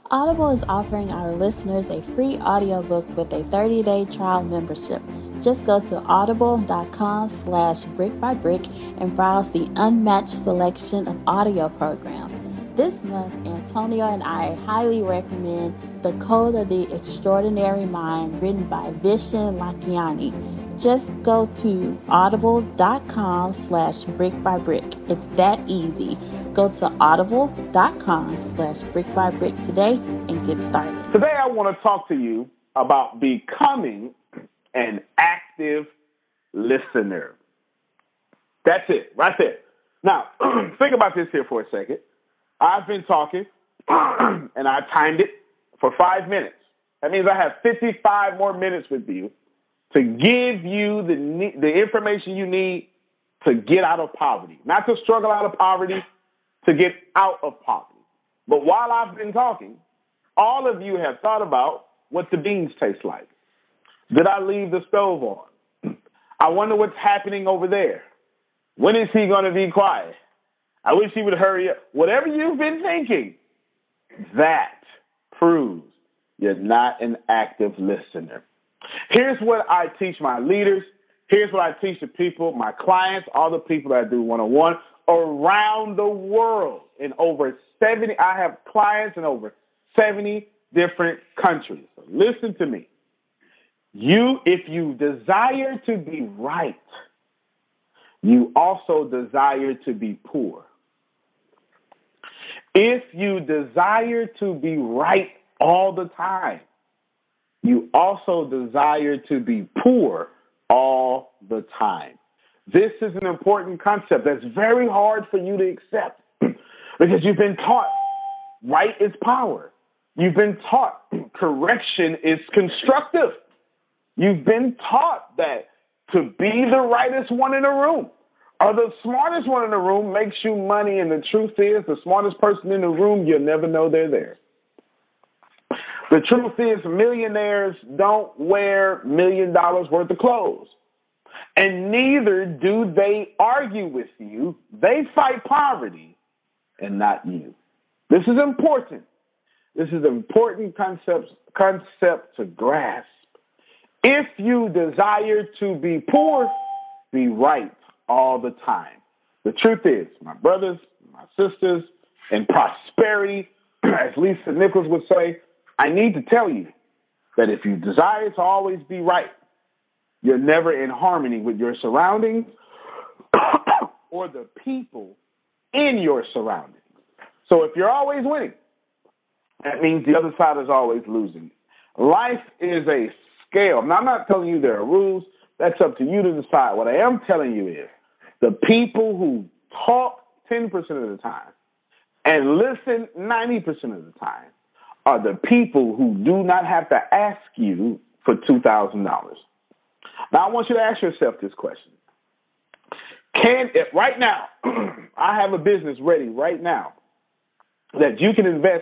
Audible is offering our listeners a free audiobook with a 30-day trial membership. Just go to audible.com/brick by brick and browse the unmatched selection of audio programs. This month, Antonio and I highly recommend The Code of the Extraordinary Mind, written by Vishen Lakhiani. Just go to audible.com/brick by brick. It's that easy. Go to audible.com/brick by brick today and get started. Today I want to talk to you about becoming an active listener. That's it, right there. Now, think about this here for a second. I've been talking, and I timed it for 5 minutes. That means I have 55 more minutes with you to give you the information you need to get out of poverty. Not to struggle out of poverty, to get out of poverty. But while I've been talking, all of you have thought about what the beans taste like. Did I leave the stove on? I wonder what's happening over there. When is he going to be quiet? I wish he would hurry up. Whatever you've been thinking, that proves you're not an active listener. Here's what I teach my leaders. Here's what I teach the people, my clients, all the people that I do one-on-one around the world. In over 70, I have clients in over 70 different countries. So listen to me. If you desire to be right, you also desire to be poor. If you desire to be right all the time, you also desire to be poor all the time. This is an important concept that's very hard for you to accept because you've been taught right is power. You've been taught correction is constructive. You've been taught that to be the rightest one in the room or the smartest one in the room makes you money, and the truth is the smartest person in the room, you'll never know they're there. The truth is millionaires don't wear $1 million worth of clothes, and neither do they argue with you. They fight poverty and not you. This is important. This is an important concept to grasp. If you desire to be poor, be right all the time. The truth is, my brothers, my sisters, in prosperity, as Lisa Nichols would say, I need to tell you that if you desire to always be right, you're never in harmony with your surroundings or the people in your surroundings. So if you're always winning, that means the other side is always losing. Life is a scale. Now, I'm not telling you there are rules. That's up to you to decide. What I am telling you is the people who talk 10% of the time and listen 90% of the time are the people who do not have to ask you for $2,000. Now, I want you to ask yourself this question. Right now, I have a business ready right now that you can invest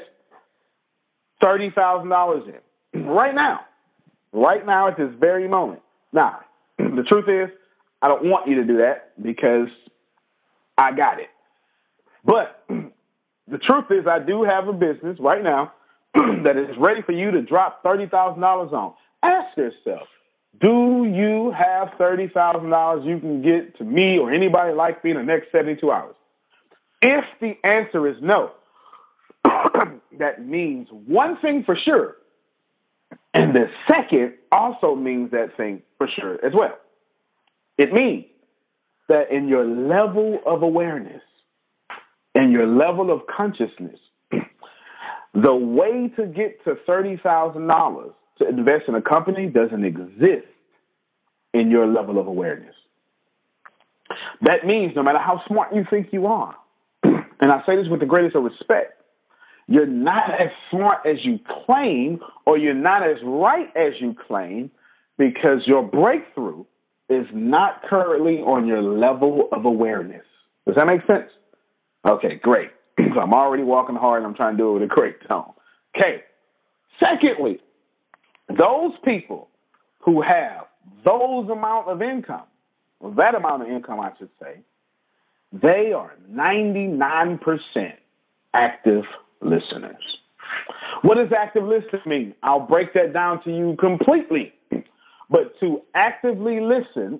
$30,000 in right now at this very moment. Now, the truth is, I don't want you to do that because I got it. But the truth is, I do have a business right now that is ready for you to drop $30,000 on. Ask yourself, do you have $30,000 you can get to me or anybody like me in the next 72 hours? If the answer is no, that means one thing for sure. And the second also means that thing for sure as well. It means that in your level of awareness and your level of consciousness, the way to get to $30,000 to invest in a company doesn't exist in your level of awareness. That means no matter how smart you think you are, and I say this with the greatest of respect, you're not as smart as you claim, or you're not as right as you claim, because your breakthrough is not currently on your level of awareness. Does that make sense? Okay, great. So I'm already walking hard and I'm trying to do it with a great tone. Okay. Secondly, those people who have those amount of income, or that amount of income, I should say, they are 99% active listeners. What does active listening mean? I'll break that down to you completely. But to actively listen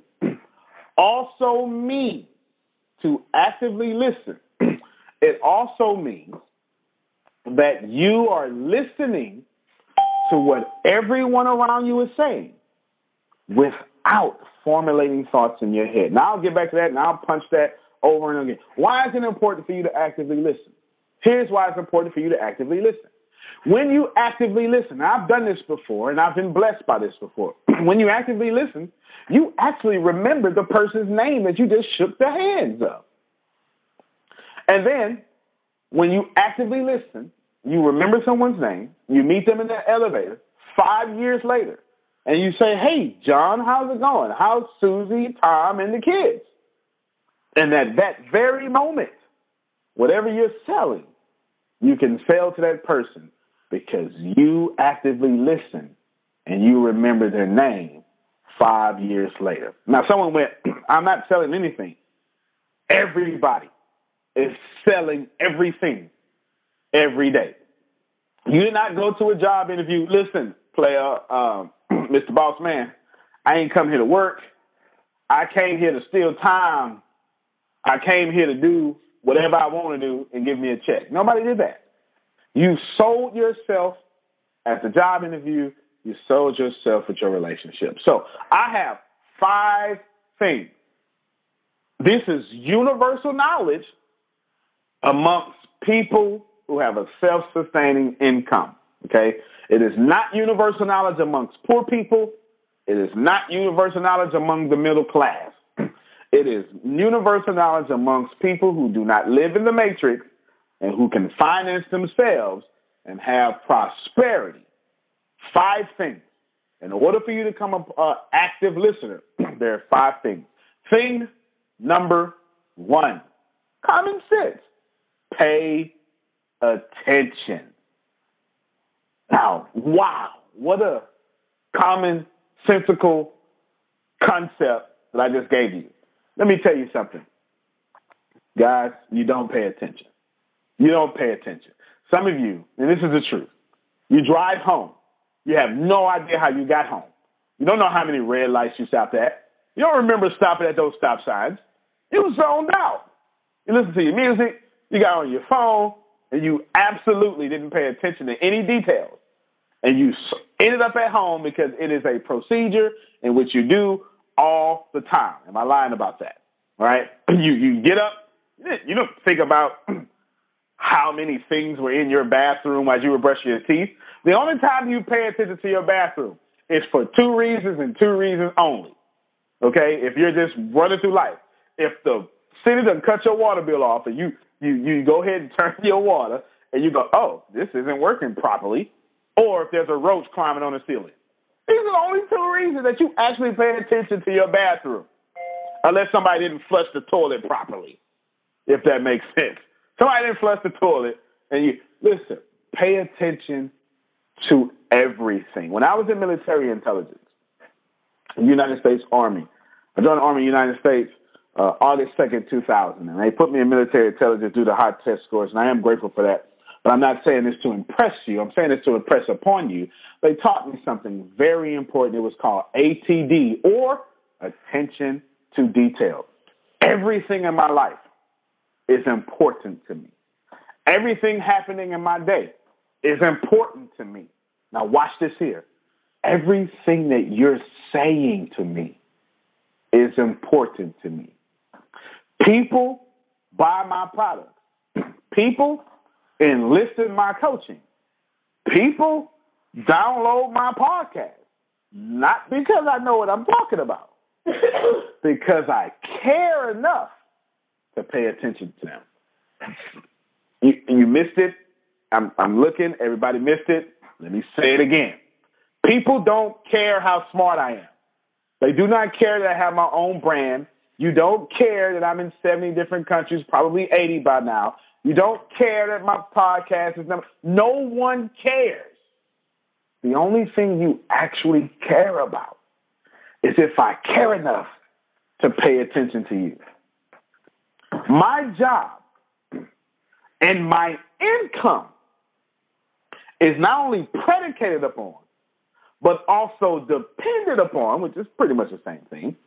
also means, to actively listen, it also means that you are listening to what everyone around you is saying without formulating thoughts in your head. Now I'll get back to that and I'll punch that over and again. Why is it important for you to actively listen? Here's why it's important for you to actively listen. When you actively listen, now I've done this before and I've been blessed by this before. When you actively listen, you actually remember the person's name that you just shook the hands of. And then when you actively listen, you remember someone's name, you meet them in the elevator 5 years later, and you say, hey, John, how's it going? How's Susie, Tom, and the kids? And at that very moment, whatever you're selling, you can sell to that person because you actively listen and you remember their name 5 years later. Now, someone went, I'm not selling anything. Everybody is selling everything every day. You did not go to a job interview. Listen, player, Mr. Boss Man, I ain't come here to work. I came here to steal time. I came here to do whatever I want to do and give me a check. Nobody did that. You sold yourself at the job interview. You sold yourself with your relationship. So I have 5 things. This is universal knowledge amongst people who have a self-sustaining income, okay? It is not universal knowledge amongst poor people. It is not universal knowledge among the middle class. It is universal knowledge amongst people who do not live in the matrix and who can finance themselves and have prosperity. 5 things. In order for you to become an active listener, there are 5 things. Thing number 1, common sense. Pay attention. Now, wow, what a commonsensical concept that I just gave you. Let me tell you something. Guys, you don't pay attention. You don't pay attention. Some of you, and this is the truth, you drive home. You have no idea how you got home. You don't know how many red lights you stopped at. You don't remember stopping at those stop signs. You zoned out. You listen to your music. You got on your phone, and you absolutely didn't pay attention to any details. And you ended up at home because it is a procedure in which you do all the time. Am I lying about that? All right? You get up. You don't think about how many things were in your bathroom while you were brushing your teeth. The only time you pay attention to your bathroom is for 2 reasons and 2 reasons only. Okay? If you're just running through life. If the city doesn't cut your water bill off and you go ahead and turn your water and you go, oh, this isn't working properly. Or if there's a roach climbing on the ceiling. These are the only 2 reasons that you actually pay attention to your bathroom. Unless somebody didn't flush the toilet properly, if that makes sense. Somebody didn't flush the toilet, and you, listen, pay attention to everything. When I was in military intelligence, in the United States Army, I joined the Army of the United States August 2nd, 2000, and they put me in military intelligence due to high test scores, and I am grateful for that. But I'm not saying this to impress you. I'm saying this to impress upon you. They taught me something very important. It was called ATD, or attention to detail. Everything in my life is important to me. Everything happening in my day is important to me. Now watch this here. Everything that you're saying to me is important to me. People buy my products. People enlist in my coaching. People download my podcast. Not because I know what I'm talking about. Because I care enough to pay attention to them. You missed it. I'm looking. Everybody missed it. Let me say it again. People don't care how smart I am. They do not care that I have my own brand. You don't care that I'm in 70 different countries, probably 80 by now. You don't care that my podcast is number. No one cares. The only thing you actually care about is if I care enough to pay attention to you. My job and my income is not only predicated upon, but also dependent upon, which is pretty much the same thing,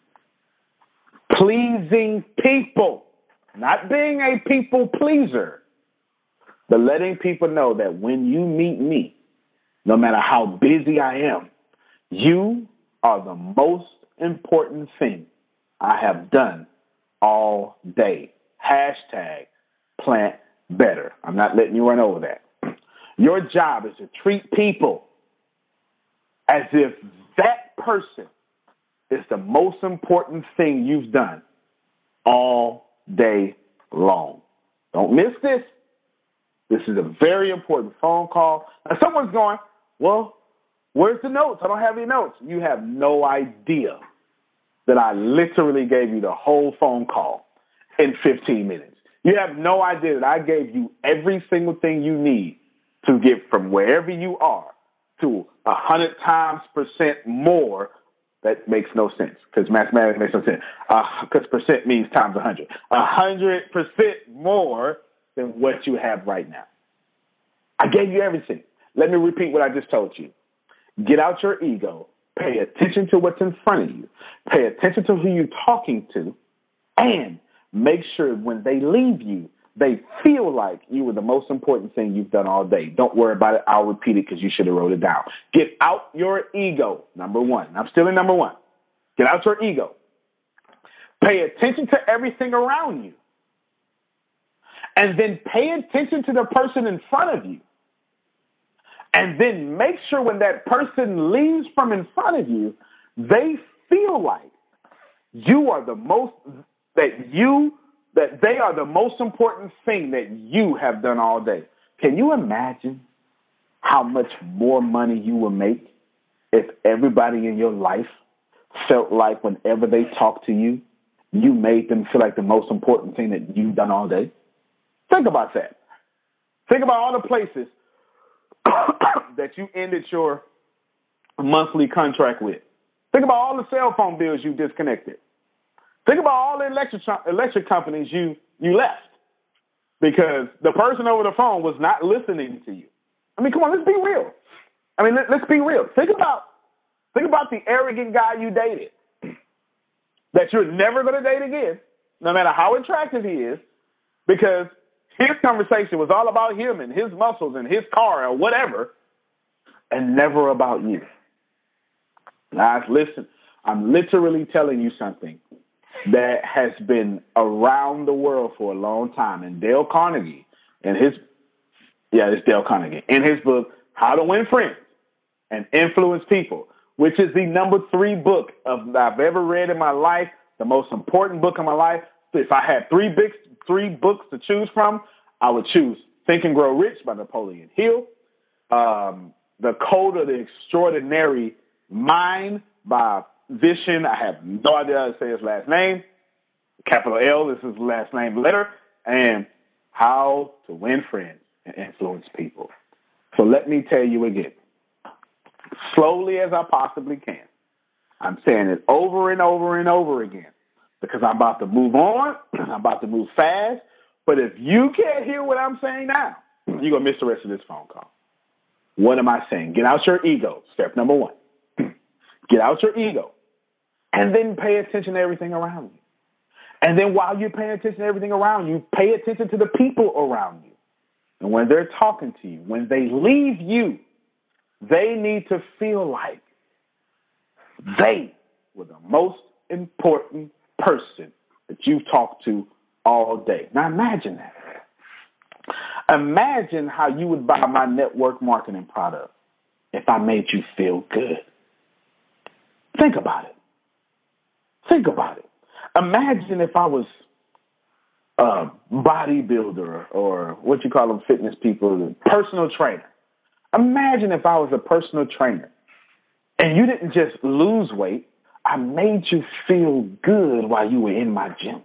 pleasing people. Not being a people pleaser, but letting people know that when you meet me, no matter how busy I am, you are the most important thing I have done all day. Hashtag plant better. I'm not letting you run over that. Your job is to treat people as if that person is the most important thing you've done all day long. Don't miss this. This is a very important phone call. Now, someone's going, well, where's the notes? I don't have any notes. You have no idea that I literally gave you the whole phone call in 15 minutes. You have no idea that I gave you every single thing you need to get from wherever you are to 100 times percent more. That makes no sense because mathematics makes no sense. Because percent means times 100. 100% more than what you have right now. I gave you everything. Let me repeat what I just told you. Get out your ego. Pay attention to what's in front of you. Pay attention to who you're talking to. And make sure when they leave you, they feel like you were the most important thing you've done all day. Don't worry about it. I'll repeat it because you should have wrote it down. Get out your ego, number one. I'm still in number one. Get out your ego. Pay attention to everything around you. And then pay attention to the person in front of you. And then make sure when that person leaves from in front of you, they feel like you are the most, that they are the most important thing that you have done all day. Can you imagine how much more money you will make if everybody in your life felt like whenever they talk to you, you made them feel like the most important thing that you've done all day? Think about that. Think about all the places that you ended your monthly contract with. Think about all the cell phone bills you disconnected. Think about all the electric companies you left because the person over the phone was not listening to you. I mean, come on, let's be real. I mean, let's be real. Think about the arrogant guy you dated that you're never going to date again, no matter how attractive he is, because his conversation was all about him and his muscles and his car or whatever, and never about you. Guys, listen, I'm literally telling you something that has been around the world for a long time. And Dale Carnegie, in his book, How to Win Friends and Influence People, which is the number 3 book I've ever read in my life, the most important book of my life. If I had three books to choose from, I would choose Think and Grow Rich by Napoleon Hill, The Code of the Extraordinary Mind by Vishen. I have no idea how to say his last name. Capital L is his last name letter. And How to Win Friends and Influence People. So let me tell you again, slowly as I possibly can. I'm saying it over and over and over again because I'm about to move on. I'm about to move fast. But if you can't hear what I'm saying now, you're going to miss the rest of this phone call. What am I saying? Get out your ego. Step number 1. Get out your ego. And then pay attention to everything around you. And then while you're paying attention to everything around you, pay attention to the people around you. And when they're talking to you, when they leave you, they need to feel like they were the most important person that you've talked to all day. Now imagine that. Imagine how you would buy my network marketing product if I made you feel good. Think about it. Think about it. Imagine if I was a bodybuilder or what you call them, fitness people, personal trainer. Imagine if I was a personal trainer and you didn't just lose weight, I made you feel good while you were in my gym.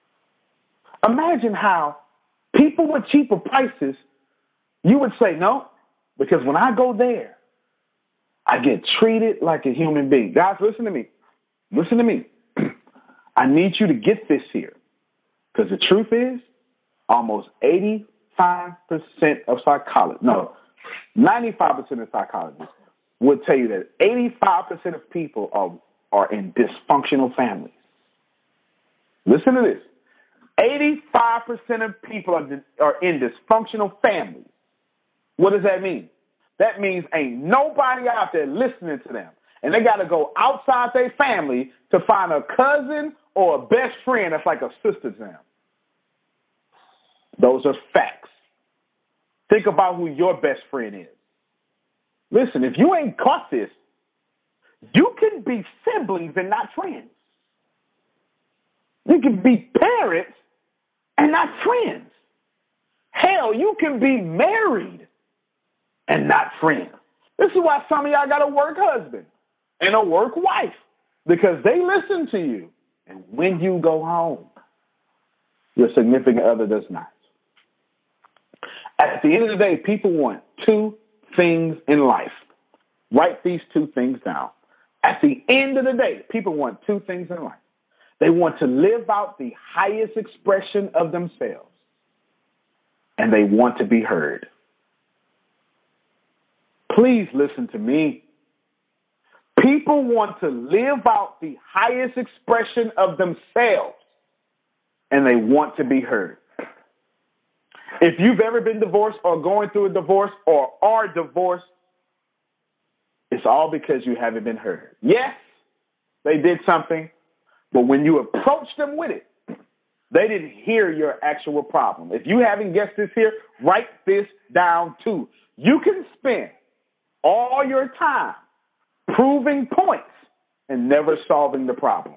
Imagine how people with cheaper prices, you would say no, because when I go there, I get treated like a human being. Guys, listen to me. Listen to me. I need you to get this here. Because the truth is, almost 85% of psychologists, 95% of psychologists would tell you that 85% of people are in dysfunctional families. Listen to this. 85% of people are in dysfunctional families. What does that mean? That means ain't nobody out there listening to them. And they got to go outside their family to find a cousin or a best friend that's like a sister to them. Those are facts. Think about who your best friend is. Listen, if you ain't caught this, you can be siblings and not friends. You can be parents and not friends. Hell, you can be married and not friends. This is why some of y'all got a work husband and a work wife, because they listen to you. And when you go home, your significant other does not. At the end of the day, people want two things in life. Write these two things down. At the end of the day, people want two things in life. They want to live out the highest expression of themselves, and they want to be heard. Please listen to me. People want to live out the highest expression of themselves, and they want to be heard. If you've ever been divorced or going through a divorce or are divorced, it's all because you haven't been heard. Yes, they did something, but when you approached them with it, they didn't hear your actual problem. If you haven't guessed this here, write this down too. You can spend all your time proving points and never solving the problem.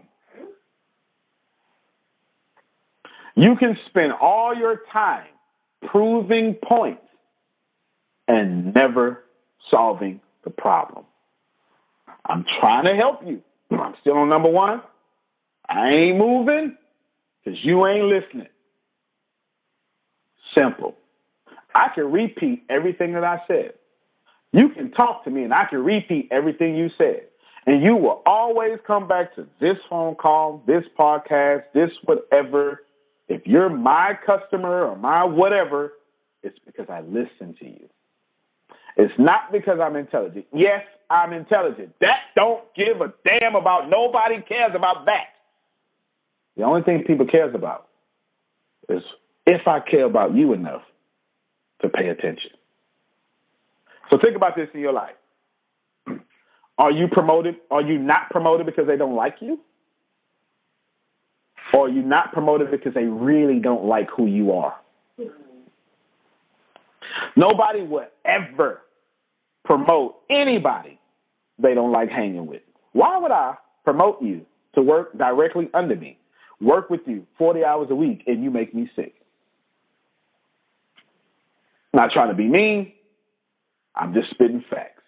You can spend all your time proving points and never solving the problem. I'm trying to help you. I'm still on number one. I ain't moving because you ain't listening. Simple. I can repeat everything that I said. You can talk to me and I can repeat everything you said. And you will always come back to this phone call, this podcast, this whatever. If you're my customer or my whatever, it's because I listen to you. It's not because I'm intelligent. Yes, I'm intelligent. That don't give a damn about. Nobody cares about that. The only thing people cares about is if I care about you enough to pay attention. So think about this in your life. Are you promoted? Are you not promoted because they don't like you? Or are you not promoted because they really don't like who you are? Nobody will ever promote anybody they don't like hanging with. Why would I promote you to work directly under me, work with you 40 hours a week, and you make me sick? Not trying to be mean. I'm just spitting facts.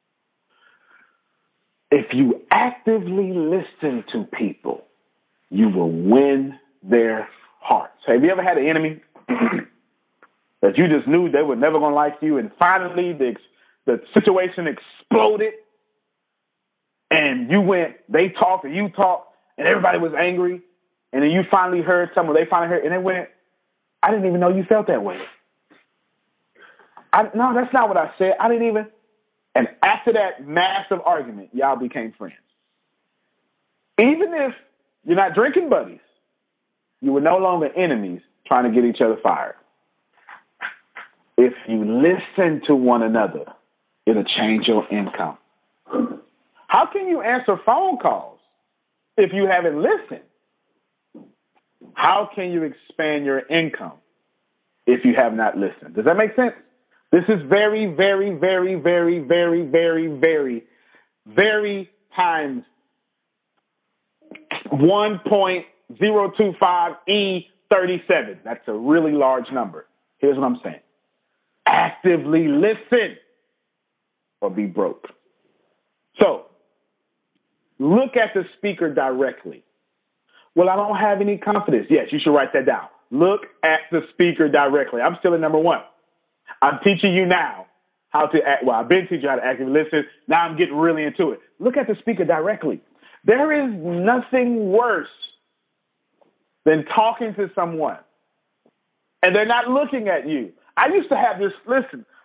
If you actively listen to people, you will win their hearts. Have you ever had an enemy that you just knew they were never going to like you, and finally the situation exploded, and you went, they talked and you talked, and everybody was angry, and then you finally heard something, they finally heard, and they went, I didn't even know you felt that way. No, that's not what I said. I didn't even. And after that massive argument, y'all became friends. Even if you're not drinking buddies, you were no longer enemies trying to get each other fired. If you listen to one another, it'll change your income. How can you answer phone calls if you haven't listened? How can you expand your income if you have not listened? Does that make sense? This is very, very, very, very, very, very, very, very times 1.025 E37. That's a really large number. Here's what I'm saying. Actively listen or be broke. So look at the speaker directly. Well, I don't have any confidence. Yes, you should write that down. Look at the speaker directly. I'm still at number one. I'm teaching you now how to act. Well, I've been teaching you how to actively listen. Now I'm getting really into it. Look at the speaker directly. There is nothing worse than talking to someone and they're not looking at you. I used to have this, listen,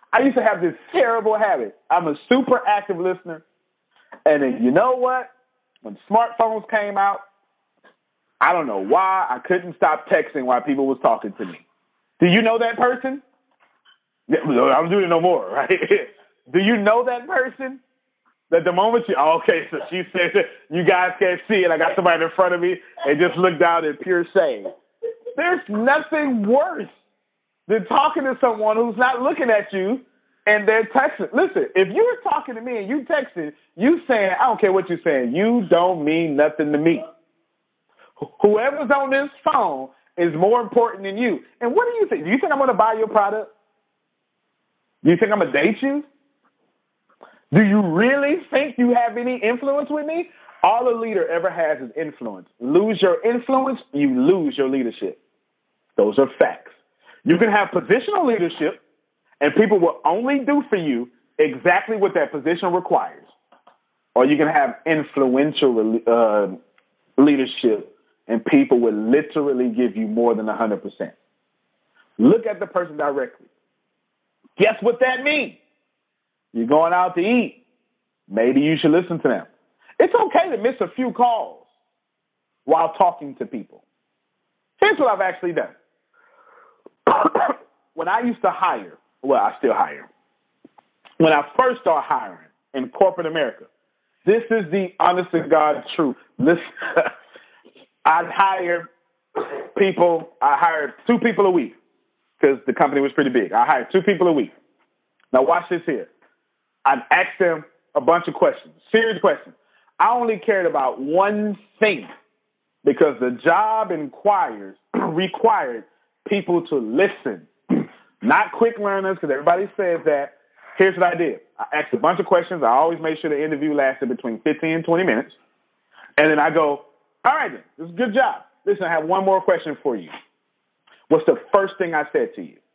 I used to have this terrible habit. I'm a super active listener. And then you know what? When smartphones came out, I don't know why I couldn't stop texting while people was talking to me. Do you know that person? Yeah, I'm doing it no more, right? Do you know that person? That the moment okay, so she said, you guys can't see it. I got somebody in front of me and just looked down in pure shame. There's nothing worse than talking to someone who's not looking at you and they're texting. Listen, if you were talking to me and you texting, you saying, I don't care what you're saying, you don't mean nothing to me. Whoever's on this phone is more important than you. And what do you think? Do you think I'm going to buy your product? Do you think I'm going to date you? Do you really think you have any influence with me? All a leader ever has is influence. Lose your influence, you lose your leadership. Those are facts. You can have positional leadership, and people will only do for you exactly what that position requires. Or you can have influential leadership, and people will literally give you more than 100%. Look at the person directly. Guess what that means? You're going out to eat. Maybe you should listen to them. It's okay to miss a few calls while talking to people. Here's what I've actually done. When I used to hire, well, I still hire. When I first started hiring in corporate America, this is the honest to God truth. Listen, I'd hire people. I hired 2 people a week because the company was pretty big. I hired 2 people a week. Now watch this here. I'd ask them a bunch of questions, serious questions. I only cared about one thing because the job required people to listen, not quick learners, because everybody says that. Here's what I did. I asked a bunch of questions. I always made sure the interview lasted between 15 and 20 minutes. And then I go, all right, then, this is a good job. Listen, I have one more question for you. What's the first thing I said to you?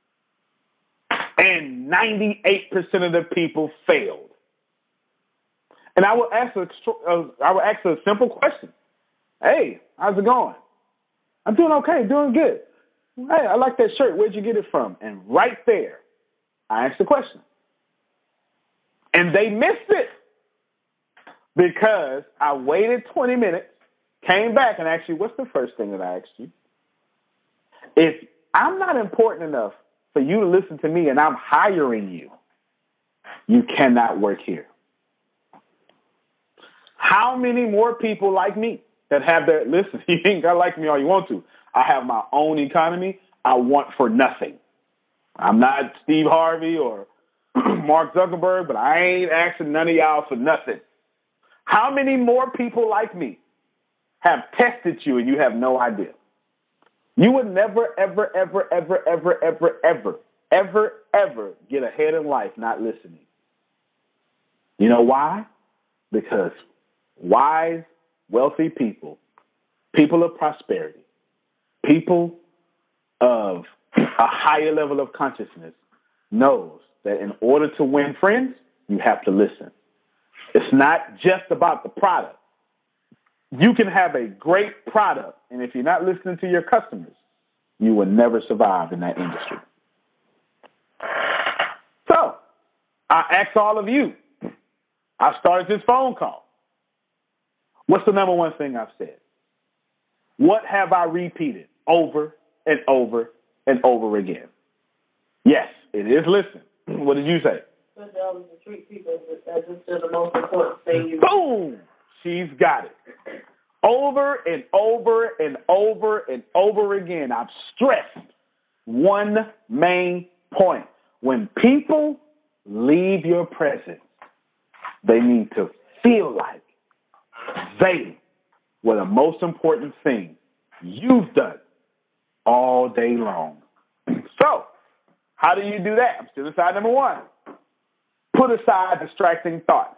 And 98% of the people failed. And I will ask a simple question. Hey, how's it going? I'm doing okay, doing good. Hey, I like that shirt. Where'd you get it from? And right there, I asked the question. And they missed it because I waited 20 minutes, came back and asked you, what's the first thing that I asked you? If I'm not important enough for you to listen to me and I'm hiring you, you cannot work here. How many more people like me that have that? Listen, you ain't got to like me all you want to. I have my own economy. I want for nothing. I'm not Steve Harvey or Mark Zuckerberg, but I ain't asking none of y'all for nothing. How many more people like me have tested you and you have no idea? You would never, ever, ever, ever, ever, ever, ever, ever, ever get ahead in life not listening. You know why? Because wise, wealthy people, people of prosperity, people of a higher level of consciousness knows that in order to win friends, you have to listen. It's not just about the product. You can have a great product, and if you're not listening to your customers, you will never survive in that industry. So, I ask all of you, I started this phone call. What's the number one thing I've said? What have I repeated over and over and over again? Yes, it is listen. What did you say? To treat people as if they're the most important thing you do. Boom! She's got it. Over and over and over and over again, I've stressed one main point. When people leave your presence, they need to feel like they were the most important thing you've done all day long. So, how do you do that? I'm still inside number one. Put aside distracting thoughts.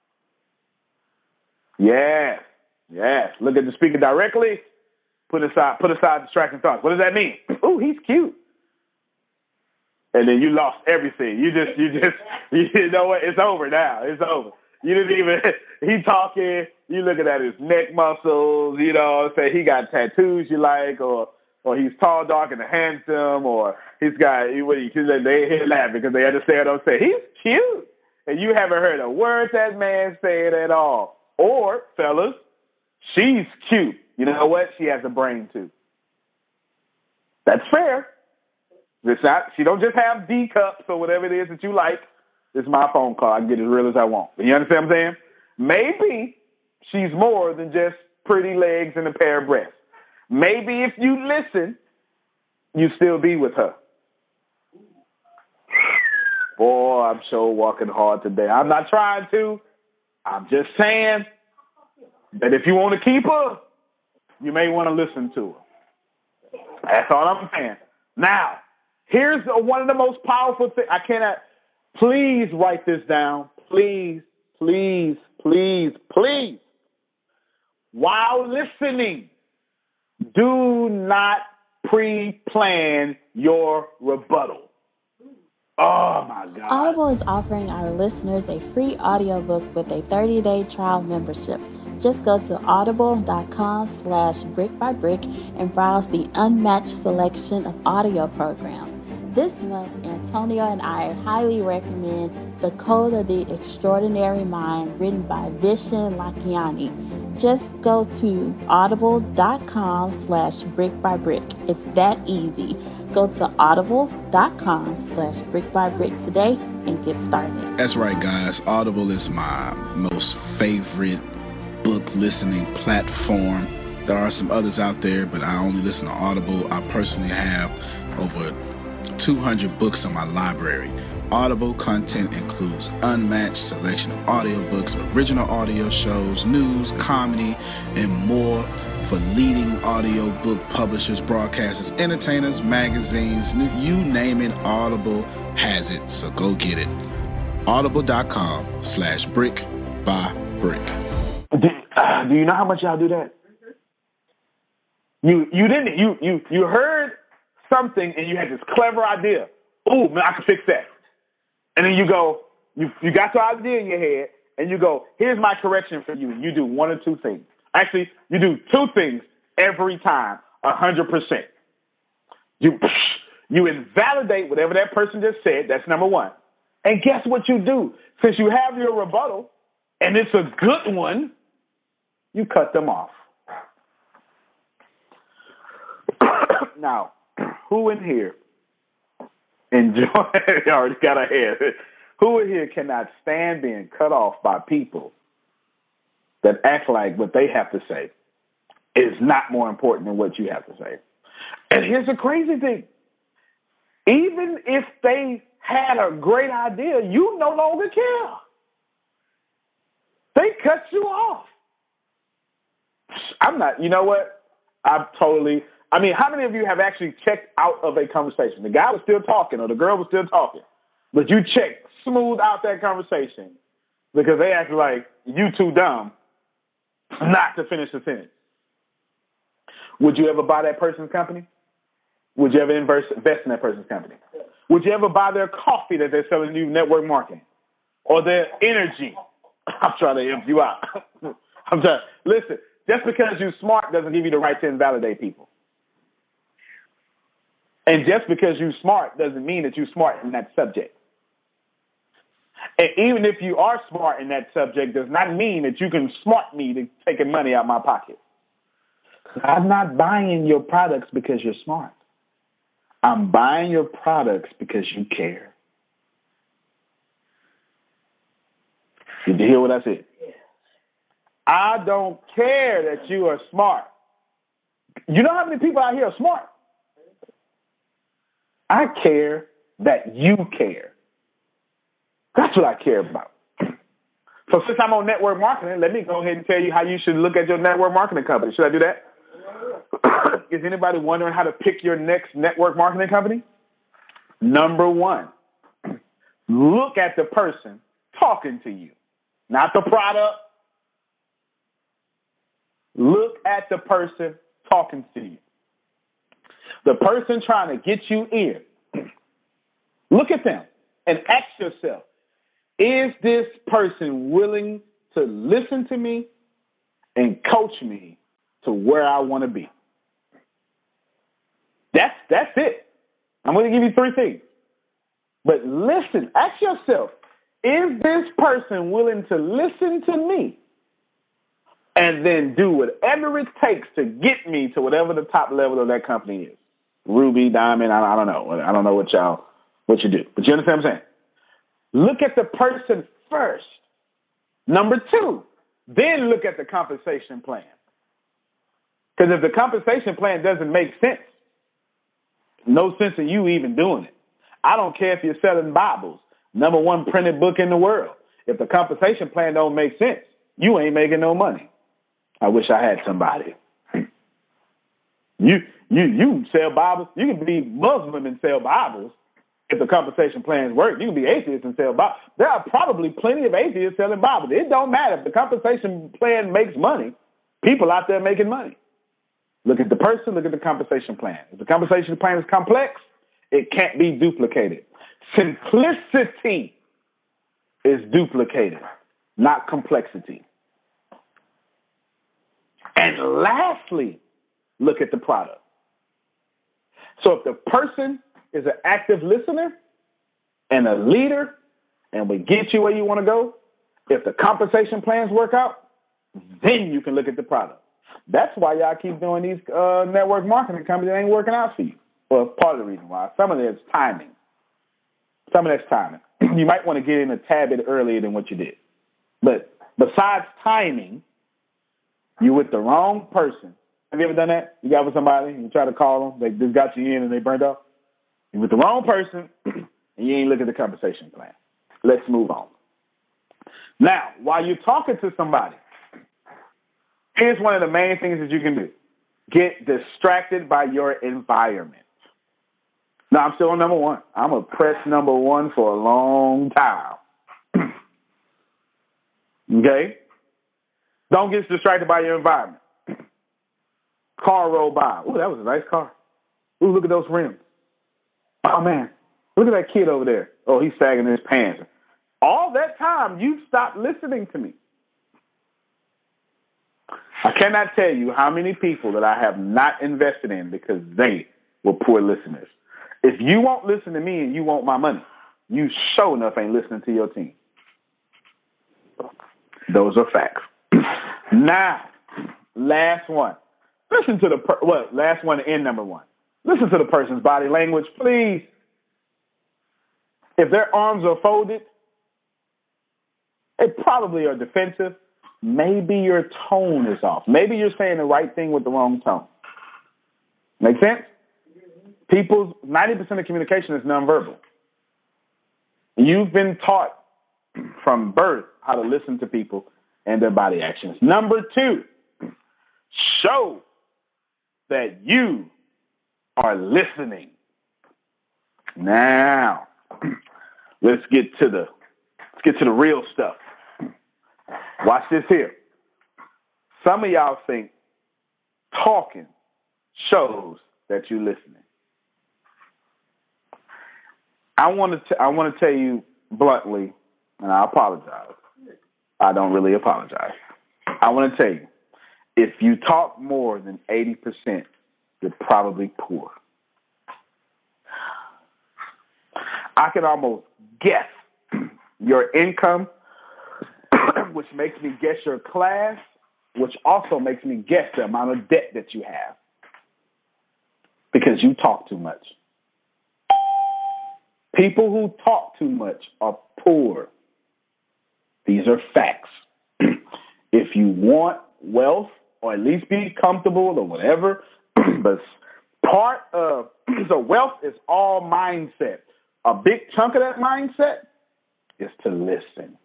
Yes. Look at the speaker directly. Put aside distracting thoughts. What does that mean? Ooh, he's cute. And then you lost everything. You know what? It's over now. It's over. You didn't even, he talking, you looking at his neck muscles, say he got tattoos you like, or or he's tall, dark, and handsome, or they hear laughing because they understand what I'm saying. He's cute, and you haven't heard a word that man said at all. Or, fellas, she's cute. You know what? She has a brain too. That's fair. She don't just have D cups or whatever it is that you like. It's my phone call. I can get as real as I want. You understand what I'm saying? Maybe she's more than just pretty legs and a pair of breasts. Maybe if you listen, you still be with her. Boy, I'm sure walking hard today. I'm not trying to. I'm just saying that if you want to keep her, you may want to listen to her. That's all I'm saying. Now, here's one of the most powerful things. Please write this down. Please, please, please, please. While listening, do not pre-plan your rebuttal. Oh, my God. Audible is offering our listeners a free audiobook with a 30-day trial membership. Just go to audible.com/brickbybrick and browse the unmatched selection of audio programs. This month, Antonio and I highly recommend The Code of the Extraordinary Mind, written by Vishen Lakhiani. Just go to audible.com/brickbybrick. It's that easy. Go to audible.com/brickbybrick today and get started. That's right, guys. Audible is my most favorite book listening platform. There are some others out there, but I only listen to Audible. I personally have over 200 books in my library. Audible content includes unmatched selection of audiobooks, original audio shows, news, comedy, and more for leading audiobook publishers, broadcasters, entertainers, magazines, you name it, Audible has it. So go get it. Audible.com/brick-by-brick. Do you know how much y'all do that? You heard something and you had this clever idea. Ooh, man, I can fix that. And then you go, you got your idea in your head, and you go, here's my correction for you. You do one or two things. Actually, you do two things every time, 100%. You invalidate whatever that person just said. That's number one. And guess what you do? Since you have your rebuttal, and it's a good one, you cut them off. Now, who in here already got ahead. Who in here cannot stand being cut off by people that act like what they have to say is not more important than what you have to say? And here's the crazy thing. Even if they had a great idea, you no longer care. They cut you off. I'm not, you know what? How many of you have actually checked out of a conversation? The guy was still talking or the girl was still talking, but you checked, smooth out that conversation because they acted like you too dumb not to finish the sentence. Would you ever buy that person's company? Would you ever invest in that person's company? Would you ever buy their coffee that they're selling you network marketing or their energy? I'm trying to help you out. Listen, just because you're smart doesn't give you the right to invalidate people. And just because you're smart doesn't mean that you're smart in that subject. And even if you are smart in that subject does not mean that you can smart me to taking money out of my pocket. I'm not buying your products because you're smart. I'm buying your products because you care. Did you hear what I said? I don't care that you are smart. You know how many people out here are smart? I care that you care. That's what I care about. So since I'm on network marketing, let me go ahead and tell you how you should look at your network marketing company. Should I do that? Is anybody wondering how to pick your next network marketing company? Number one, look at the person talking to you, not the product. Look at the person talking to you. The person trying to get you in. Look at them and ask yourself, is this person willing to listen to me and coach me to where I want to be? That's it. I'm going to give you 3 things. But listen, ask yourself, is this person willing to listen to me and then do whatever it takes to get me to whatever the top level of that company is? Ruby, Diamond, I don't know. I don't know what you do. But you understand what I'm saying? Look at the person first. Number 2, then look at the compensation plan. Because if the compensation plan doesn't make sense, no sense in you even doing it. I don't care if you're selling Bibles, number 1 printed book in the world. If the compensation plan don't make sense, you ain't making no money. I wish I had somebody. You sell Bibles. You can be Muslim and sell Bibles if the compensation plans work. You can be atheist and sell Bibles. There are probably plenty of atheists selling Bibles. It don't matter. If the compensation plan makes money, people out there making money. Look at the person, look at the compensation plan. If the compensation plan is complex, it can't be duplicated. Simplicity is duplicated, not complexity. And lastly, look at the product. So if the person is an active listener and a leader and we get you where you want to go, if the compensation plans work out, then you can look at the product. That's why y'all keep doing these network marketing companies that ain't working out for you. Well, it's part of the reason why. Some of it's timing. Some of that's timing. You might want to get in a tad bit earlier than what you did. But besides timing, you're with the wrong person. Have you ever done that? You got with somebody, you try to call them, they just got you in and they burned off? You're with the wrong person, and you ain't looking at the compensation plan. Let's move on. Now, while you're talking to somebody, here's one of the main things that you can do. Get distracted by your environment. Now, I'm still on number 1. I'm going to press number 1 for a long time. Okay? Don't get distracted by your environment. Car roll by. Ooh, that was a nice car. Ooh, look at those rims. Oh, man. Look at that kid over there. Oh, he's sagging his pants. All that time, you stopped listening to me. I cannot tell you how many people that I have not invested in because they were poor listeners. If you won't listen to me and you want my money, you sure enough ain't listening to your team. Those are facts. Now, last one. Listen to last one and number 1. Listen to the person's body language, please. If their arms are folded, they probably are defensive. Maybe your tone is off. Maybe you're saying the right thing with the wrong tone. Make sense? 90% of communication is nonverbal. You've been taught from birth how to listen to people and their body actions. Number 2, show that you are listening. Now, let's get to the real stuff. Watch this here. Some of y'all think talking shows that you're listening. I want to tell you bluntly, and I apologize. I don't really apologize. I want to tell you, if you talk more than 80%, you're probably poor. I can almost guess your income, which makes me guess your class, which also makes me guess the amount of debt that you have because you talk too much. People who talk too much are poor. These are facts. If you want wealth or at least be comfortable or whatever, but part of so wealth is all mindset. A big chunk of that mindset is to listen.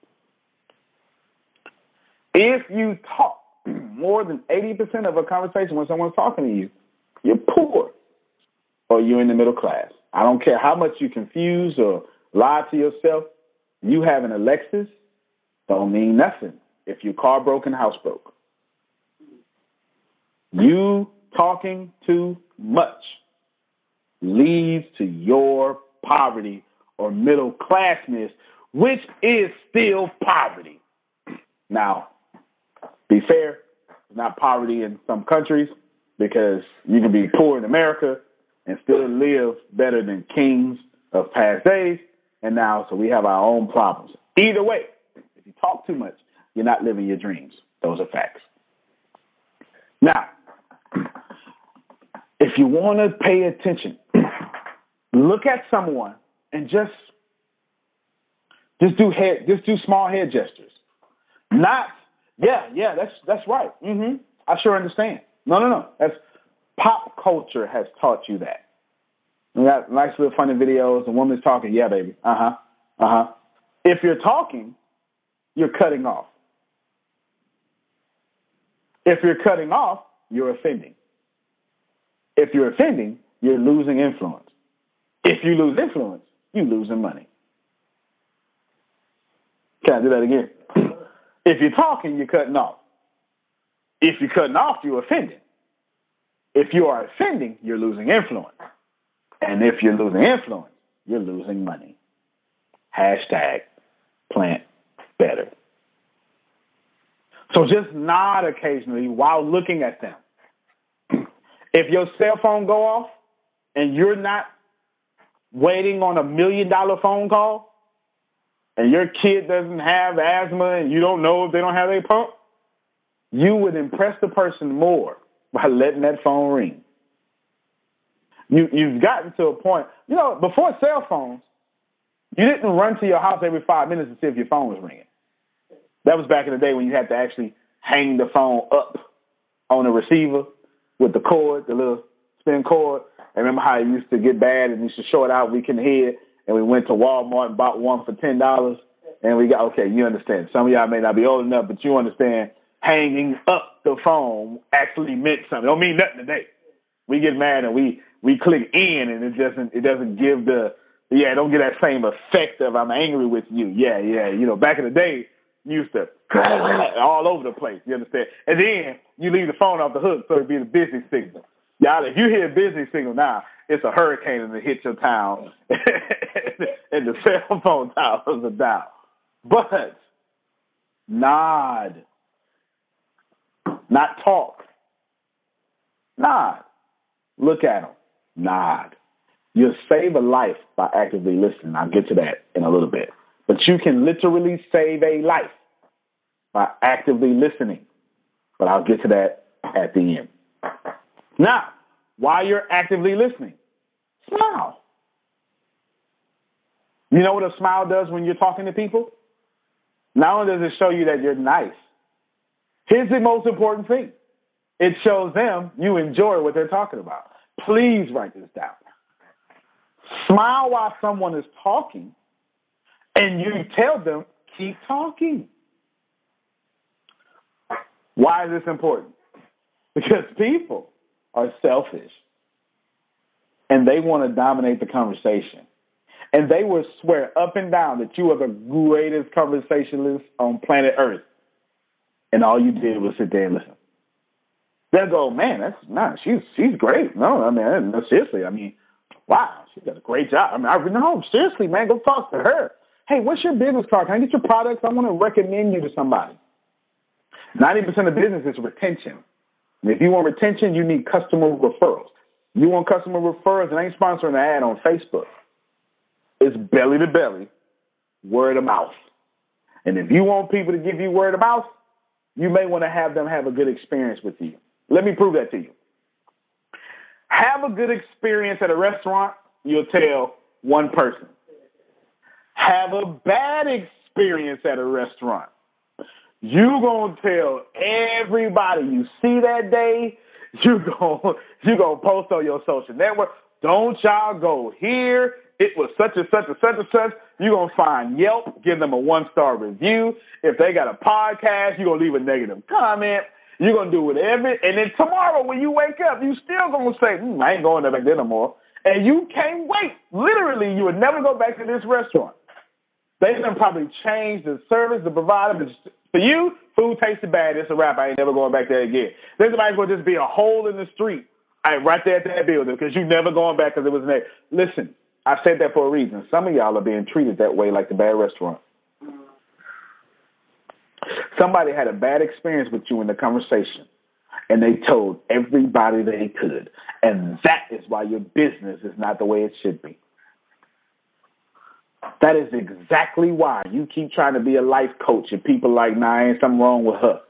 If you talk more than 80% of a conversation when someone's talking to you, you're poor or you're in the middle class. I don't care how much you confuse or lie to yourself. You having a Lexus don't mean nothing if your car broke and house broke. You talking too much leads to your poverty or middle classness, which is still poverty. Now, be fair, it's not poverty in some countries because you can be poor in America and still live better than kings of past days. And now, so we have our own problems. Either way, if you talk too much, you're not living your dreams. Those are facts. Now, if you want to pay attention, look at someone and just do small head gestures. Not, yeah, that's right. I sure understand. No. That's pop culture has taught you that. We got nice little funny videos. The woman's talking, yeah, baby. If you're talking, you're cutting off. If you're cutting off, you're offending. If you're offending, you're losing influence. If you lose influence, you're losing money. Can I do that again? If you're talking, you're cutting off. If you're cutting off, you're offending. If you are offending, you're losing influence. And if you're losing influence, you're losing money. Hashtag plant better. So just nod occasionally while looking at them. If your cell phone go off and you're not waiting on $1 million phone call and your kid doesn't have asthma and you don't know if they don't have a pump, you would impress the person more by letting that phone ring. You've gotten to a point, before cell phones, you didn't run to your house every 5 minutes to see if your phone was ringing. That was back in the day when you had to actually hang the phone up on a receiver with the cord, the little spin cord. I remember how it used to get bad and used to short out, we couldn't hear it, and we went to Walmart and bought one for $10, and we got, okay, you understand. Some of y'all may not be old enough, but you understand hanging up the phone actually meant something. It don't mean nothing today. We get mad and we click in and it doesn't give don't get that same effect of I'm angry with you. Yeah. Back in the day, you used to all over the place. You understand? And then you leave the phone off the hook so it'd be the busy signal. Y'all, if you hear a busy signal now, it's a hurricane and it hit your town and the cell phone towers are down. But nod. Not talk. Nod. Look at them. Nod. You'll save a life by actively listening. I'll get to that in a little bit. But you can literally save a life by actively listening. But I'll get to that at the end. Now, while you're actively listening, smile. You know what a smile does when you're talking to people? Not only does it show you that you're nice, here's the most important thing. It shows them you enjoy what they're talking about. Please write this down. Smile while someone is talking, and you tell them, keep talking. Why is this important? Because people are selfish, and they want to dominate the conversation. And they will swear up and down that you are the greatest conversationalist on planet Earth. And all you did was sit there and listen. They'll go, man, she's great. No, seriously, wow, she's got a great job. No, seriously, man, go talk to her. Hey, what's your business card? Can I get your products? I want to recommend you to somebody. 90% of business is retention. And if you want retention, you need customer referrals. You want customer referrals, and I ain't sponsoring an ad on Facebook. It's belly to belly, word of mouth. And if you want people to give you word of mouth, you may want to have them have a good experience with you. Let me prove that to you. Have a good experience at a restaurant, you'll tell one person. Have a bad experience at a restaurant, you're going to tell everybody you see that day. You're gonna post on your social network. Don't y'all go here. It was such and such and such and such. You're going to find Yelp, give them a 1-star review. If they got a podcast, you're going to leave a negative comment. You're going to do whatever. And then tomorrow when you wake up, you still going to say, I ain't going back there no more. And you can't wait. Literally, you would never go back to this restaurant. They done probably changed the service, the provider. For you, food tasted bad. It's a wrap. I ain't never going back there again. There's might as well just be a hole in the street right there at that building because you never going back because it was there. Listen, I said that for a reason. Some of y'all are being treated that way like the bad restaurant. Somebody had a bad experience with you in the conversation, and they told everybody they could. And that is why your business is not the way it should be. That is exactly why you keep trying to be a life coach and people like, nah, ain't something wrong with her.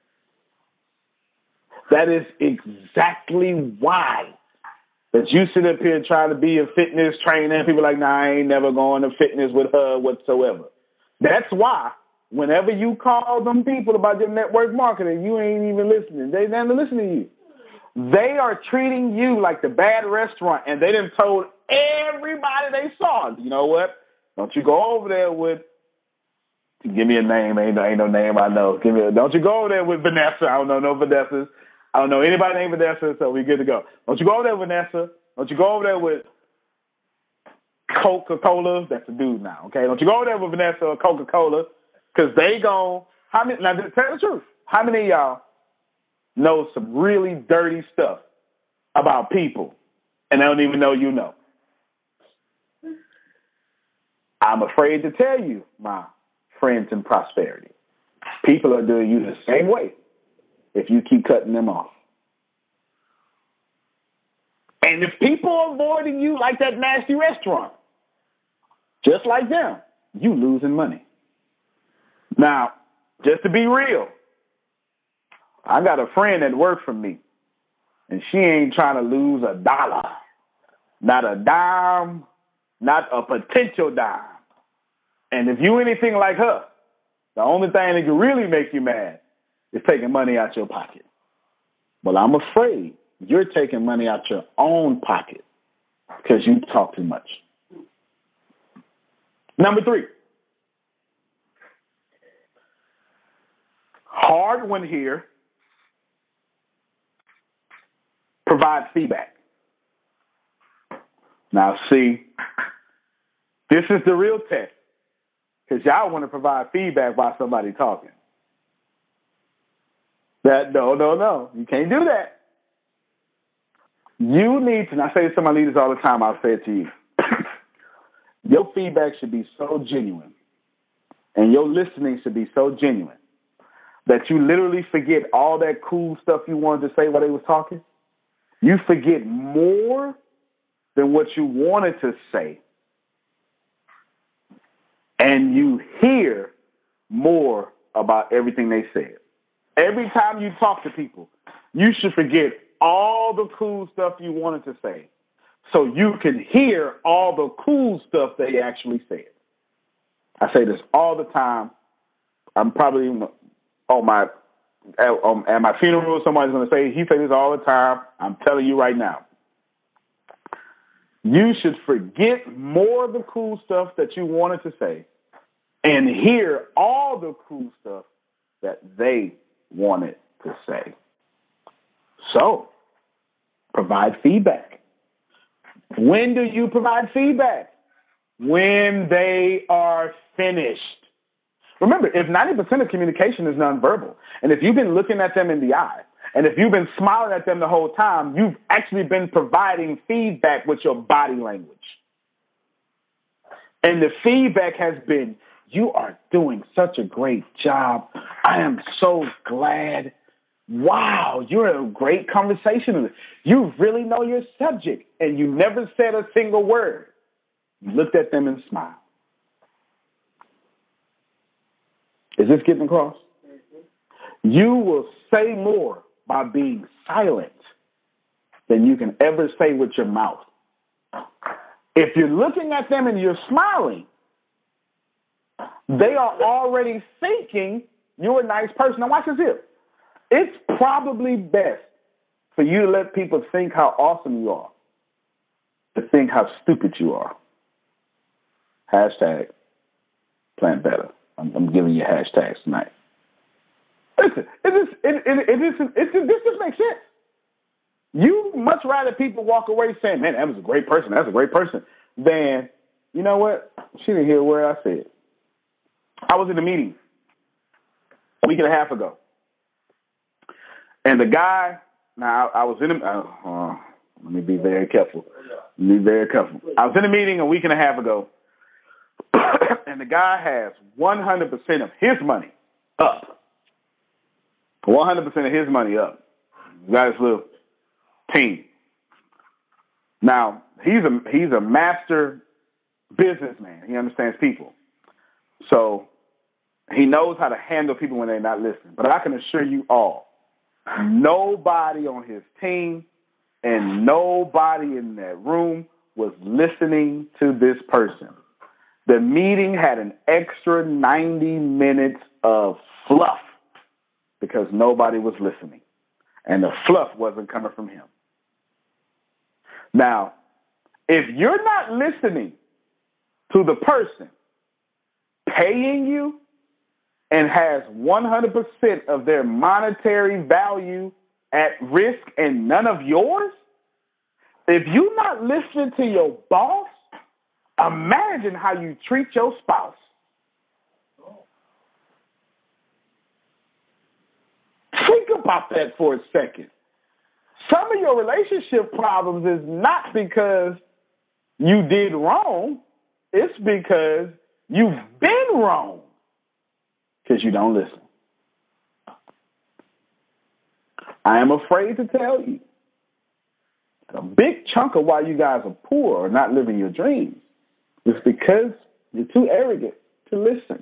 That is exactly why that you sit up here trying to be a fitness trainer and people like, nah, I ain't never going to fitness with her whatsoever. That's why whenever you call them people about your network marketing, you ain't even listening. They never listen to you. They are treating you like the bad restaurant, and they done told everybody they saw. You know what? Don't you go over there with, give me a name, ain't no name I know. Don't you go over there with Vanessa. I don't know no Vanessas. I don't know anybody named Vanessa, so we're good to go. Don't you go over there with Vanessa. Don't you go over there with Coca-Cola. That's a dude now, okay? Don't you go over there with Vanessa or Coca-Cola, because they now, tell the truth, how many of y'all know some really dirty stuff about people and they don't even know you know? I'm afraid to tell you, my friends in prosperity, people are doing you the same way if you keep cutting them off. And if people are avoiding you like that nasty restaurant, just like them, you losing money. Now, just to be real, I got a friend that works for me, and she ain't trying to lose a dollar, not a dime, not a potential dime. And if you anything like her, the only thing that can really make you mad is taking money out your pocket. Well, I'm afraid you're taking money out your own pocket because you talk too much. Number 3. Hard one here. Provide feedback. Now, see, this is the real test, because y'all want to provide feedback while somebody talking. No. You can't do that. You need to, and I say this to my leaders all the time, I'll say it to you. Your feedback should be so genuine, and your listening should be so genuine, that you literally forget all that cool stuff you wanted to say while they was talking. You forget more than what you wanted to say, and you hear more about everything they said. Every time you talk to people, you should forget all the cool stuff you wanted to say so you can hear all the cool stuff they actually said. I say this all the time. I'm probably at my funeral, somebody's going to say, he says this all the time. I'm telling you right now. You should forget more of the cool stuff that you wanted to say and hear all the cool stuff that they wanted to say. So, provide feedback. When do you provide feedback? When they are finished. Remember, if 90% of communication is nonverbal, and if you've been looking at them in the eye, and if you've been smiling at them the whole time, you've actually been providing feedback with your body language. And the feedback has been, you are doing such a great job. I am so glad. Wow, you're a great conversationalist. You really know your subject, and you never said a single word. You looked at them and smiled. Is this getting across? You will say more by being silent than you can ever say with your mouth. If you're looking at them and you're smiling, they are already thinking you're a nice person. Now watch this here. It's probably best for you to let people think how awesome you are, to think how stupid you are. Hashtag plan better. I'm giving you hashtags tonight. Listen, this just makes sense. You much rather people walk away saying, man, that was a great person, that's a great person, than, you know what, she didn't hear a word I said. I was in a meeting a week and a half ago. And the guy, now I was in a, let me be very careful. I was in a meeting a week and a half ago, and the guy has 100% of his money up. 100% of his money up. got his little team. Now, he's a master businessman. He understands people. So he knows how to handle people when they're not listening. But I can assure you all, nobody on his team and nobody in that room was listening to this person. The meeting had an extra 90 minutes of fluff because nobody was listening. And the fluff wasn't coming from him. Now, if you're not listening to the person paying you and has 100% of their monetary value at risk and none of yours, if you're not listening to your boss, imagine how you treat your spouse. Think about that for a second. Some of your relationship problems is not because you did wrong. It's because you've been wrong because you don't listen. I am afraid to tell you, a big chunk of why you guys are poor or not living your dreams is because you're too arrogant to listen.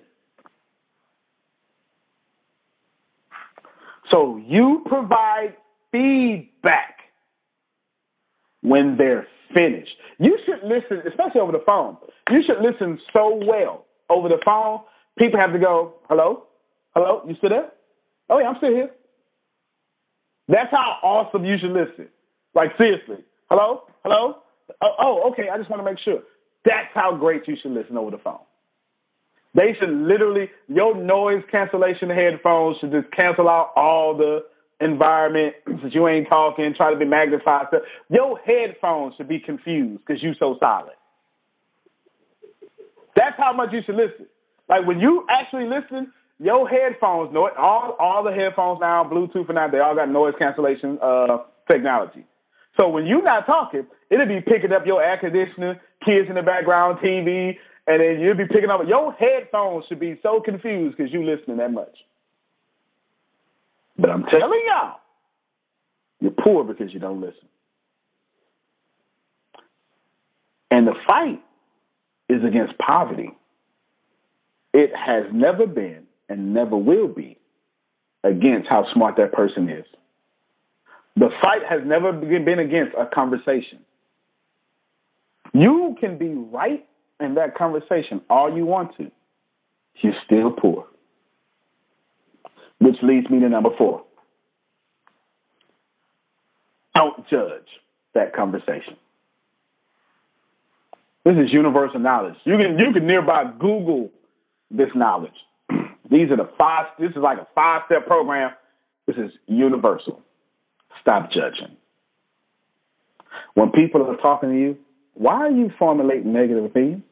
So you provide feedback when they're finished. You should listen, especially over the phone. You should listen so well over the phone. People have to go, hello? Hello? You still there? Oh, yeah, I'm still here. That's how awesome you should listen. Like, seriously. Hello? Hello? Oh, okay, I just want to make sure. That's how great you should listen over the phone. They should literally, your noise cancellation headphones should just cancel out all the environment since you ain't talking, try to be magnified. Your headphones should be confused because you so silent. That's how much you should listen. Like when you actually listen, your headphones know it. All the headphones now, Bluetooth and that, they all got noise cancellation technology. So when you're not talking, it'll be picking up your air conditioner, kids in the background, TV, and then you'll be picking up. Your headphones should be so confused because you listening that much. But I'm telling y'all, you're poor because you don't listen. And the fight is against poverty. It has never been and never will be against how smart that person is. The fight has never been against a conversation. You can be right in that conversation all you want to. You're still poor. Which leads me to number 4. Don't judge that conversation. This is universal knowledge. You can nearby Google this knowledge. This is like a 5-step program. This is universal. Stop judging. When people are talking to you, why are you formulating negative opinions?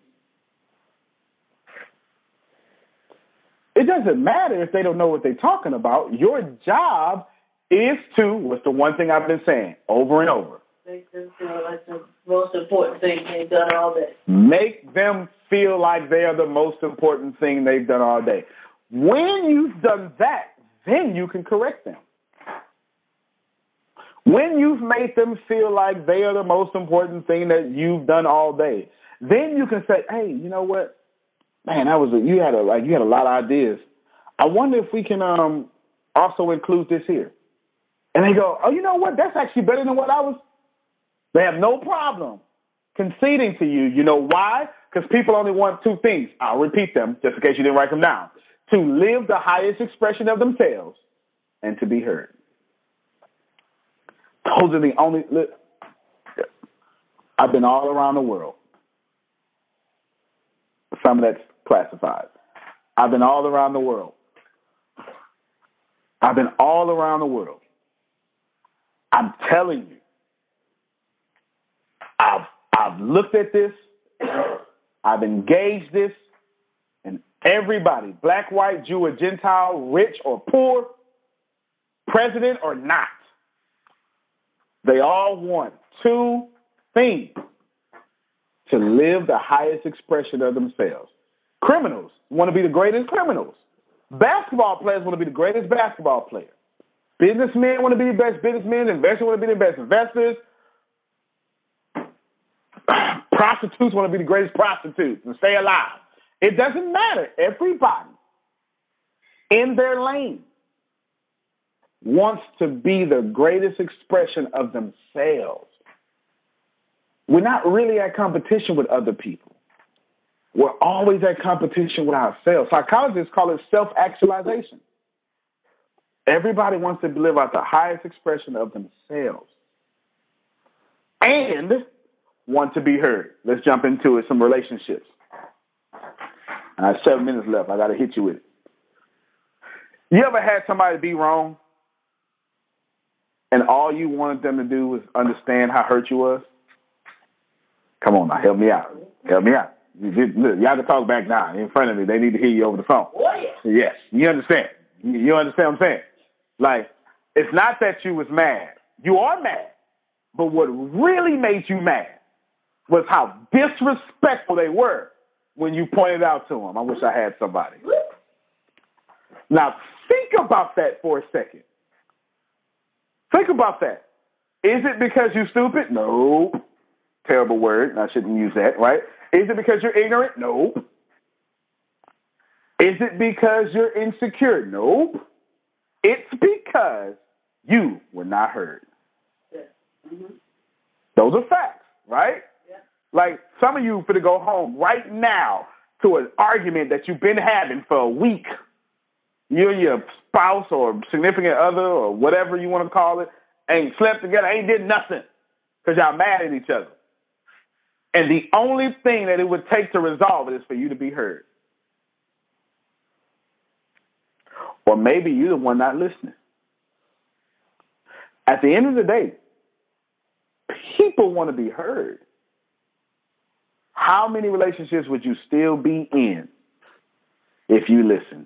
It doesn't matter if they don't know what they're talking about. Your job is to, what's the one thing I've been saying over and over? Make them feel like the most important thing they've done all day. Make them feel like they are the most important thing they've done all day. When you've done that, then you can correct them. When you've made them feel like they are the most important thing that you've done all day, then you can say, hey, you know what? Man, you had a lot of ideas. I wonder if we can also include this here. And they go, oh, you know what? That's actually better than what I was. They have no problem conceding to you. You know why? Because people only want 2 things. I'll repeat them just in case you didn't write them down. To live the highest expression of themselves and to be heard. Those are the only. Look, I've been all around the world. Some of that's classified. I've been all around the world. I've been all around the world. I'm telling you, I've looked at this, I've engaged this, and everybody, black, white, Jew, or Gentile, rich or poor, president or not, they all want 2 things: to live the highest expression of themselves. Criminals want to be the greatest criminals. Basketball players want to be the greatest basketball player. Businessmen want to be the best businessmen. Investors want to be the best investors. Prostitutes want to be the greatest prostitutes and stay alive. It doesn't matter. Everybody in their lane wants to be the greatest expression of themselves. We're not really at competition with other people. We're always at competition with ourselves. Psychologists call it self-actualization. Everybody wants to live out the highest expression of themselves and want to be heard. Let's jump into it, some relationships. I have 7 minutes left. I got to hit you with it. You ever had somebody be wrong and all you wanted them to do was understand how hurt you was? Come on now, help me out. Help me out. Y'all can talk back now in front of me. They need to hear you over the phone. Oh, yeah. Yes, you understand. You understand what I'm saying? Like, it's not that you was mad. You are mad. But what really made you mad was how disrespectful they were when you pointed out to them. I wish I had somebody. Now, think about that for a second. Think about that. Is it because you're stupid? No. Terrible word. I shouldn't use that, right? Is it because you're ignorant? No. Is it because you're insecure? No. It's because you were not heard. Yeah. Mm-hmm. Those are facts, right? Yeah. Like, some of you finna go home right now to an argument that you've been having for a week. You and your spouse or significant other or whatever you want to call it ain't slept together, ain't did nothing because y'all mad at each other. And the only thing that it would take to resolve it is for you to be heard. Or maybe you're the one not listening. At the end of the day, people want to be heard. How many relationships would you still be in if you listened?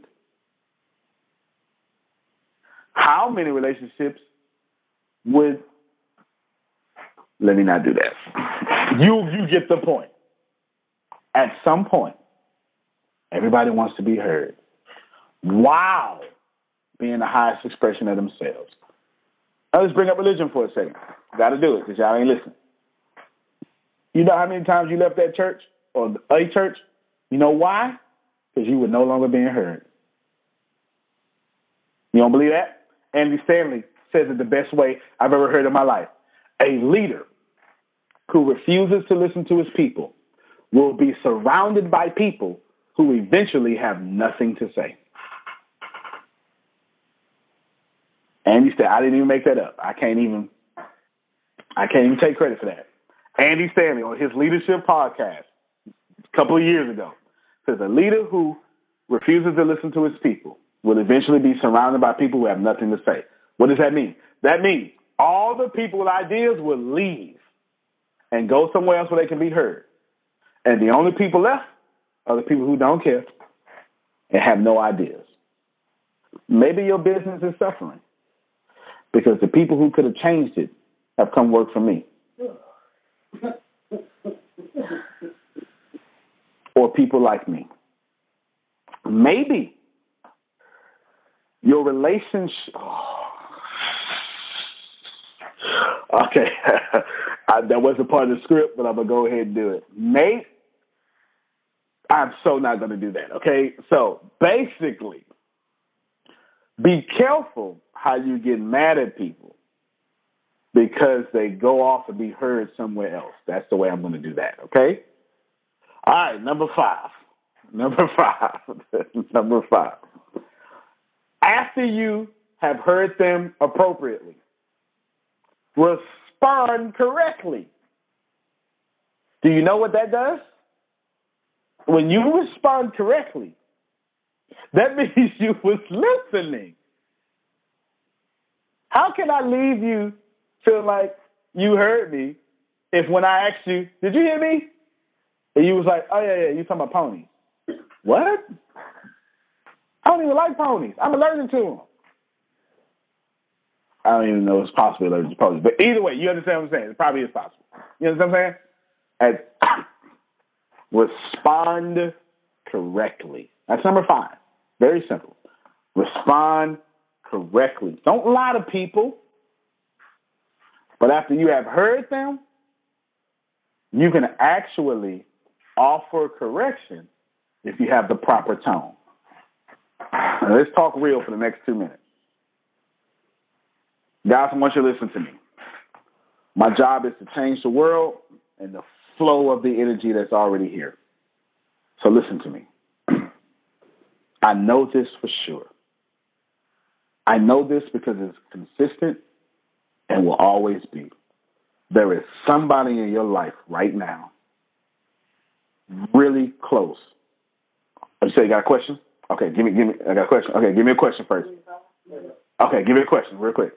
How many relationships would... Let me not do that. You get the point. At some point, everybody wants to be heard. Wow. Being the highest expression of themselves. Now let's bring up religion for a second. Got to do it because y'all ain't listening. You know how many times you left that church or a church? You know why? Because you were no longer being heard. You don't believe that? Andy Stanley says it the best way I've ever heard in my life. A leader who refuses to listen to his people will be surrounded by people who eventually have nothing to say. Andy said, I didn't even make that up. I can't even take credit for that. Andy Stanley on his leadership podcast a couple of years ago says a leader who refuses to listen to his people will eventually be surrounded by people who have nothing to say. What does that mean? That means all the people with ideas will leave and go somewhere else where they can be heard. And the only people left are the people who don't care and have no ideas. Maybe your business is suffering because the people who could have changed it have come work for me. Or people like me. Maybe your relationship... Okay, that wasn't part of the script, but I'm going to go ahead and do it. Nate, I'm so not going to do that, okay? So basically, be careful how you get mad at people because they go off and be heard somewhere else. That's the way I'm going to do that, okay? All right, number five. Number five. After you have heard them appropriately, respond correctly. Do you know what that does? When you respond correctly, that means you was listening. How can I leave you feel like you heard me if when I asked you, did you hear me? And you was like, oh, yeah, you talking about ponies. What? I don't even like ponies. I'm allergic to them. I don't even know if it's possible allergic to ponies. But either way, you understand what I'm saying. It probably is possible. You understand what I'm saying? Respond correctly. That's number 5. Very simple. Respond correctly. Don't lie to people. But after you have heard them, you can actually offer correction if you have the proper tone. Now, let's talk real for the next 2 minutes. Guys, I want you to listen to me. My job is to change the world and the flow of the energy that's already here. So listen to me. I know this for sure. I know this because it's consistent and will always be. There is somebody in your life right now, really close. You say you got a question? Okay, give me. I got a question. Okay, give me a question first. Okay, give me a question real quick.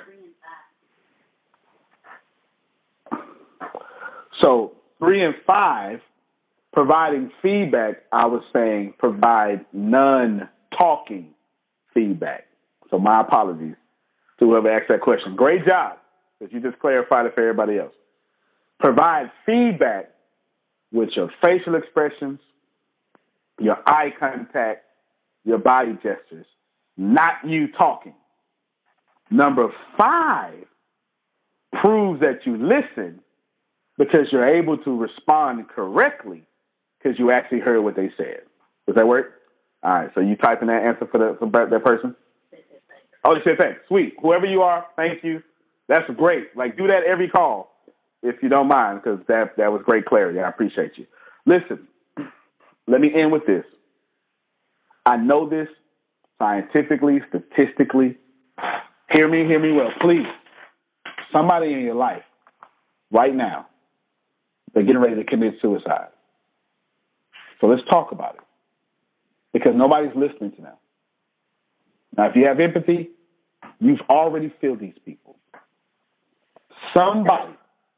So 3 and 5, providing feedback, I was saying provide non-talking feedback. So my apologies to whoever asked that question. Great job, because you just clarified it for everybody else. Provide feedback with your facial expressions, your eye contact, your body gestures, not you talking. Number 5 proves that you listen because you're able to respond correctly because you actually heard what they said. Does that work? All right, so you typing that answer for that person? Oh, they said thanks. Sweet. Whoever you are, thank you. That's great. Like, do that every call if you don't mind, because that was great clarity. I appreciate you. Listen, let me end with this. I know this scientifically, statistically. Hear me well, please. Somebody in your life right now, they're getting ready to commit suicide. So let's talk about it, because nobody's listening to them. Now, if you have empathy, you've already filled these people. Somebody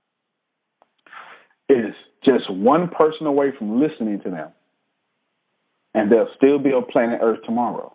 is just one person away from listening to them, and they'll still be on planet Earth tomorrow.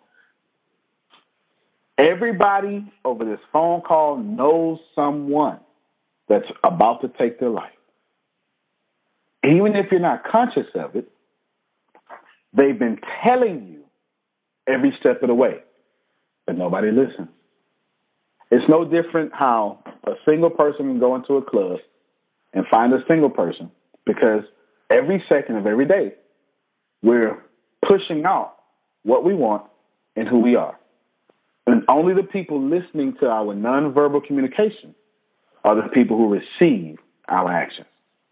Everybody over this phone call knows someone that's about to take their life. Even if you're not conscious of it, they've been telling you every step of the way, but nobody listens. It's no different how a single person can go into a club and find a single person, because every second of every day, we're pushing out what we want and who we are. And only the people listening to our nonverbal communication are the people who receive our actions.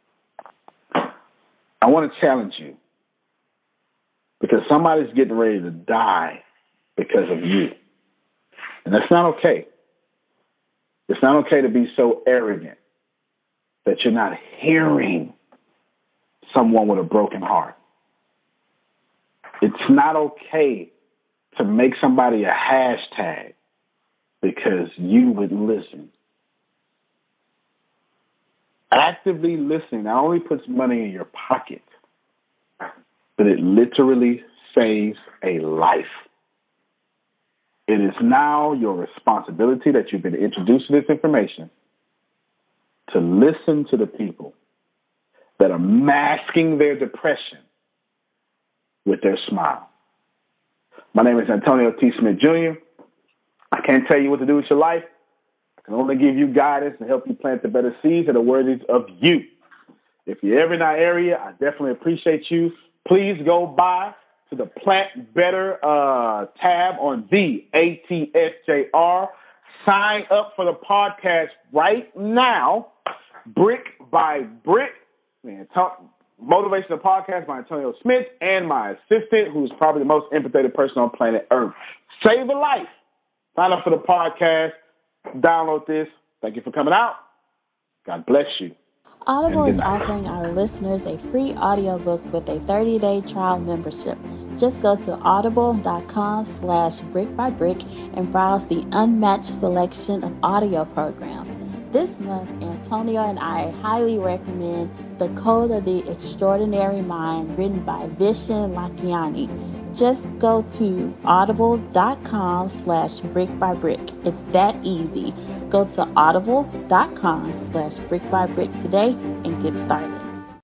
I want to challenge you, because somebody's getting ready to die because of you. And that's not okay. It's not okay to be so arrogant that you're not hearing someone with a broken heart. It's not okay to make somebody a hashtag because you would listen. Actively listening not only puts money in your pocket, but it literally saves a life. It is now your responsibility that you've been introduced to this information to listen to the people that are masking their depression with their smile. My name is Antonio T. Smith Jr. I can't tell you what to do with your life. I can only give you guidance and help you plant the better seeds that are worthy of you. If you're ever in our area, I definitely appreciate you. Please go by to the Plant Better tab on the ATSJR. Sign up for the podcast right now. Brick by Brick. Motivational Podcast by Antonio Smith and my assistant, who's probably the most empathetic person on planet Earth. Save a life. Sign up for the podcast. Download this. Thank you for coming out. God bless you. Audible is offering our listeners a free audiobook with a 30-day trial membership. Just go to audible.com/brickbybrick and browse the unmatched selection of audio programs. This month, Antonio and I highly recommend The Code of the Extraordinary Mind, written by Vishen Lakhiani. Just go to audible.com/brickbybrick. It's that easy. Go to audible.com/brickbybrick today and get started.